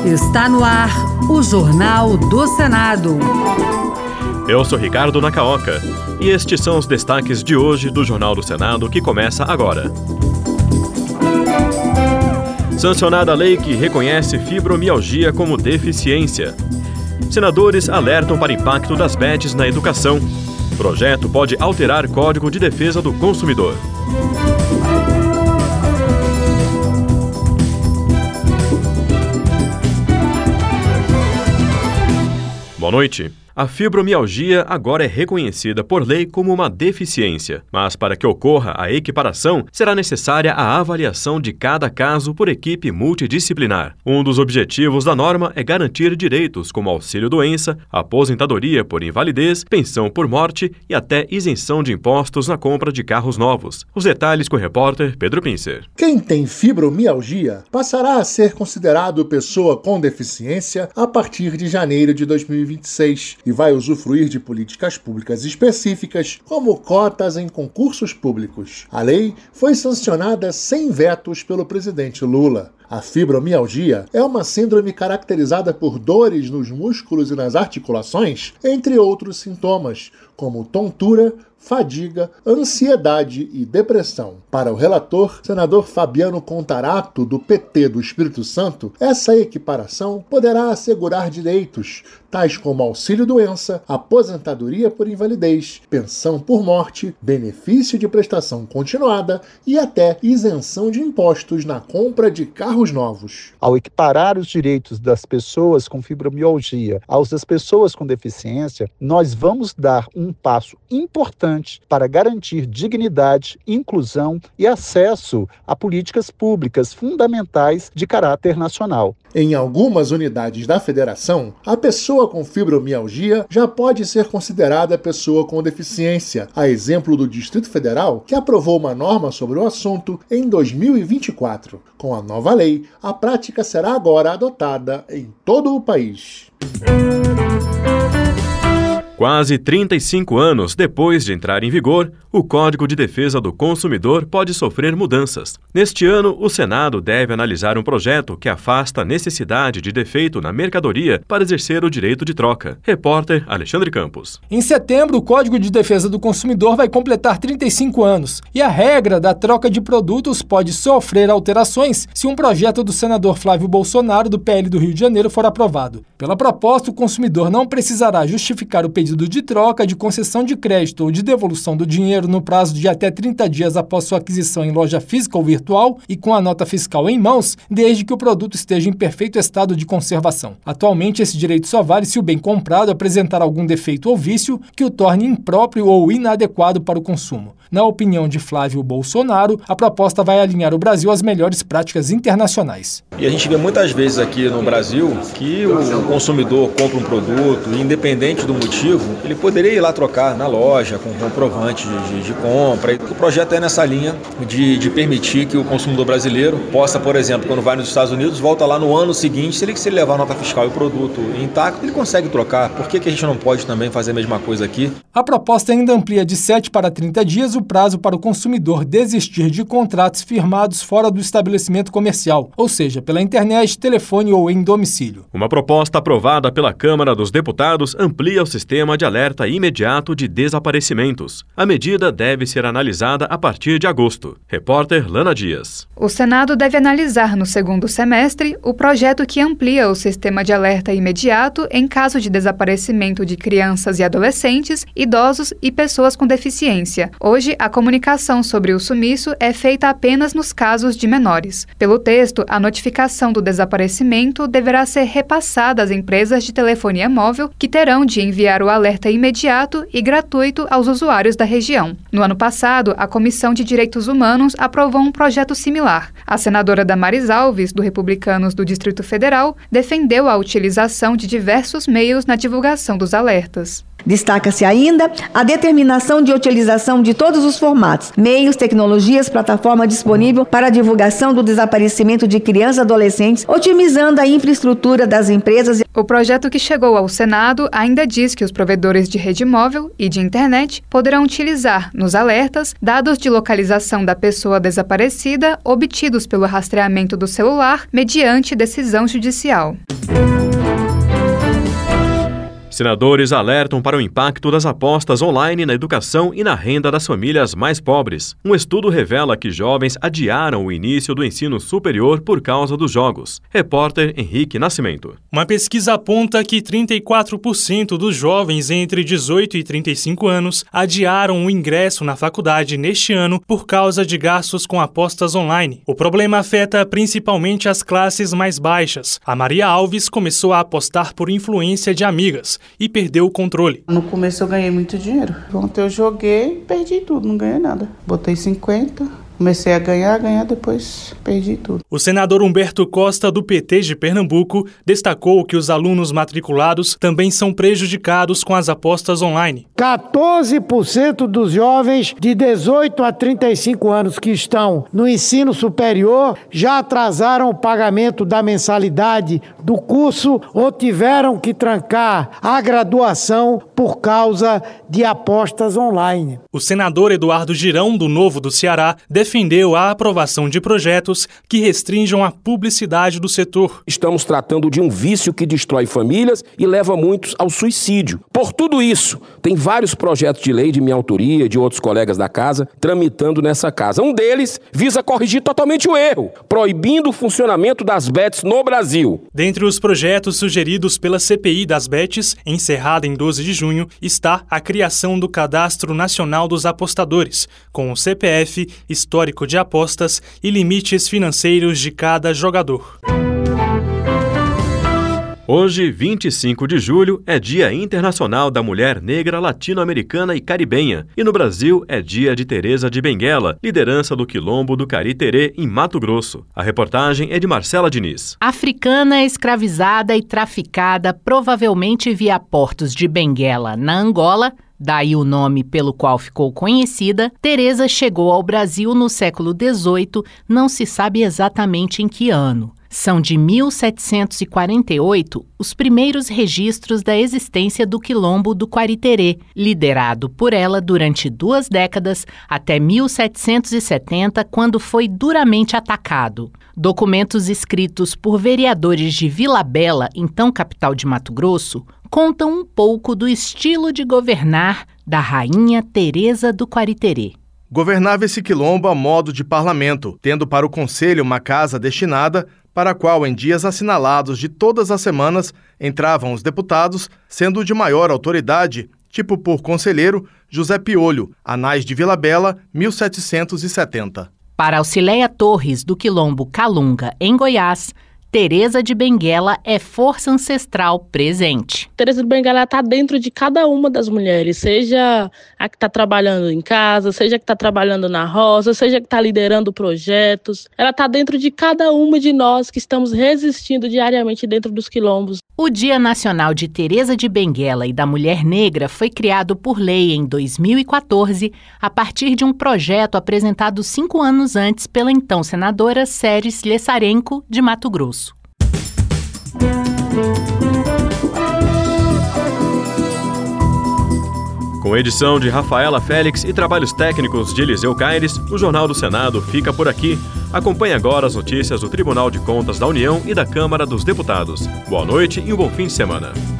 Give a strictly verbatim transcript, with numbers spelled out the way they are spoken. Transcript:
Está no ar o Jornal do Senado. Eu sou Ricardo Nacaoca e estes são os destaques de hoje do Jornal do Senado que começa agora. Sancionada a lei que reconhece fibromialgia como deficiência. Senadores alertam para impacto das bets na educação. Projeto pode alterar Código de Defesa do Consumidor. Boa noite. A fibromialgia agora é reconhecida por lei como uma deficiência, mas para que ocorra a equiparação, será necessária a avaliação de cada caso por equipe multidisciplinar. Um dos objetivos da norma é garantir direitos como auxílio-doença, aposentadoria por invalidez, pensão por morte e até isenção de impostos na compra de carros novos. Os detalhes com o repórter Pedro Pincer. Quem tem fibromialgia passará a ser considerado pessoa com deficiência a partir de janeiro de dois mil e vinte e seis. E vai usufruir de políticas públicas específicas, como cotas em concursos públicos. A lei foi sancionada sem vetos pelo presidente Lula. A fibromialgia é uma síndrome caracterizada por dores nos músculos e nas articulações, entre outros sintomas, como tontura, fadiga, ansiedade e depressão. Para o relator, senador Fabiano Contarato, do P T do Espírito Santo, essa equiparação poderá assegurar direitos, tais como auxílio-doença, aposentadoria por invalidez, pensão por morte, benefício de prestação continuada e até isenção de impostos na compra de carros novos. Ao equiparar os direitos das pessoas com fibromialgia aos das pessoas com deficiência, nós vamos dar um passo importante para garantir dignidade, inclusão e acesso a políticas públicas fundamentais de caráter nacional. Em algumas unidades da federação, a pessoa com fibromialgia já pode ser considerada pessoa com deficiência, a exemplo do Distrito Federal, que aprovou uma norma sobre o assunto em dois mil e vinte e quatro. Com a nova lei, a prática será agora adotada em todo o país. Quase trinta e cinco anos depois de entrar em vigor, o Código de Defesa do Consumidor pode sofrer mudanças. Neste ano, o Senado deve analisar um projeto que afasta a necessidade de defeito na mercadoria para exercer o direito de troca. Repórter Alexandre Campos. Em setembro, o Código de Defesa do Consumidor vai completar trinta e cinco anos e a regra da troca de produtos pode sofrer alterações se um projeto do senador Flávio Bolsonaro, do P L do Rio de Janeiro, for aprovado. Pela proposta, o consumidor não precisará justificar o pedido de troca, de concessão de crédito ou de devolução do dinheiro no prazo de até trinta dias após sua aquisição em loja física ou virtual e com a nota fiscal em mãos, desde que o produto esteja em perfeito estado de conservação. Atualmente, esse direito só vale se o bem comprado apresentar algum defeito ou vício que o torne impróprio ou inadequado para o consumo. Na opinião de Flávio Bolsonaro, a proposta vai alinhar o Brasil às melhores práticas internacionais. E a gente vê muitas vezes aqui no Brasil que o consumidor compra um produto e, independente do motivo, ele poderia ir lá trocar na loja com comprovante de, de, de compra. E o projeto é nessa linha de, de permitir que o consumidor brasileiro possa, por exemplo, quando vai nos Estados Unidos, volta lá no ano seguinte, se ele, se ele levar a nota fiscal e o produto intacto, ele consegue trocar. Por que, que a gente não pode também fazer a mesma coisa aqui? A proposta ainda amplia de sete para trinta dias o prazo para o consumidor desistir de contratos firmados fora do estabelecimento comercial, ou seja, pela internet, telefone ou em domicílio. Uma proposta aprovada pela Câmara dos Deputados amplia o sistema de alerta imediato de desaparecimentos. A medida deve ser analisada a partir de agosto. Repórter Lana Dias. O Senado deve analisar no segundo semestre o projeto que amplia o sistema de alerta imediato em caso de desaparecimento de crianças e adolescentes, idosos e pessoas com deficiência. Hoje, a comunicação sobre o sumiço é feita apenas nos casos de menores. Pelo texto, a notificação do desaparecimento deverá ser repassada às empresas de telefonia móvel, que terão de enviar o alerta imediato e gratuito aos usuários da região. No ano passado, a Comissão de Direitos Humanos aprovou um projeto similar. A senadora Damares Alves, do Republicanos do Distrito Federal, defendeu a utilização de diversos meios na divulgação dos alertas. Destaca-se ainda a determinação de utilização de todos todos os formatos, meios, tecnologias, plataforma disponível para a divulgação do desaparecimento de crianças e adolescentes, otimizando a infraestrutura das empresas. O projeto que chegou ao Senado ainda diz que os provedores de rede móvel e de internet poderão utilizar, nos alertas, dados de localização da pessoa desaparecida obtidos pelo rastreamento do celular mediante decisão judicial. Senadores alertam para o impacto das apostas online na educação e na renda das famílias mais pobres. Um estudo revela que jovens adiaram o início do ensino superior por causa dos jogos. Repórter Henrique Nascimento. Uma pesquisa aponta que trinta e quatro por cento dos jovens entre dezoito e trinta e cinco anos adiaram o ingresso na faculdade neste ano por causa de gastos com apostas online. O problema afeta principalmente as classes mais baixas. A Maria Alves começou a apostar por influência de amigas e perdeu o controle. No começo eu ganhei muito dinheiro. Ontem eu joguei e perdi tudo, não ganhei nada. Botei cinquenta, comecei a ganhar, ganhar, depois perdi tudo. O senador Humberto Costa, do P T de Pernambuco, destacou que os alunos matriculados também são prejudicados com as apostas online. quatorze por cento dos jovens de dezoito a trinta e cinco anos que estão no ensino superior já atrasaram o pagamento da mensalidade do curso ou tiveram que trancar a graduação por causa de apostas online. O senador Eduardo Girão, do Novo do Ceará, defendeu a aprovação de projetos que restringam a publicidade do setor. Estamos tratando de um vício que destrói famílias e leva muitos ao suicídio. Por tudo isso, tem vários projetos de lei de minha autoria e de outros colegas da casa tramitando nessa casa. Um deles visa corrigir totalmente o erro, proibindo o funcionamento das bets no Brasil. Dentre os projetos sugeridos pela C P I das bets, encerrada em doze de junho, está a criação do Cadastro Nacional dos Apostadores, com o C P F, histórico de apostas e limites financeiros de cada jogador. Hoje, vinte e cinco de julho, é Dia Internacional da Mulher Negra Latino-Americana e Caribenha. E no Brasil é Dia de Teresa de Benguela, liderança do Quilombo do Cariterê, em Mato Grosso. A reportagem é de Marcela Diniz. Africana, escravizada e traficada, provavelmente via portos de Benguela, na Angola, daí o nome pelo qual ficou conhecida, Teresa chegou ao Brasil no século dezoito, não se sabe exatamente em que ano. São de mil setecentos e quarenta e oito os primeiros registros da existência do Quilombo do Cariterê, liderado por ela durante duas décadas até mil setecentos e setenta, quando foi duramente atacado. Documentos escritos por vereadores de Vila Bela, então capital de Mato Grosso, contam um pouco do estilo de governar da rainha Teresa do Cariterê. Governava esse quilombo a modo de parlamento, tendo para o conselho uma casa destinada para a qual, em dias assinalados de todas as semanas, entravam os deputados, sendo de maior autoridade, tipo por conselheiro, José Piolho, Anais de Vila Bela, mil setecentos e setenta. Para Auxileia Torres, do Quilombo Calunga, em Goiás, Teresa de Benguela é força ancestral presente. Teresa de Benguela está dentro de cada uma das mulheres, seja a que está trabalhando em casa, seja a que está trabalhando na roça, seja a que está liderando projetos. Ela está dentro de cada uma de nós que estamos resistindo diariamente dentro dos quilombos. O Dia Nacional de Teresa de Benguela e da Mulher Negra foi criado por lei em dois mil e quatorze, a partir de um projeto apresentado cinco anos antes pela então senadora Séries Lessarenko, de Mato Grosso. Com edição de Rafaela Félix e trabalhos técnicos de Eliseu Caires, o Jornal do Senado fica por aqui. Acompanhe agora as notícias do Tribunal de Contas da União e da Câmara dos Deputados. Boa noite e um bom fim de semana.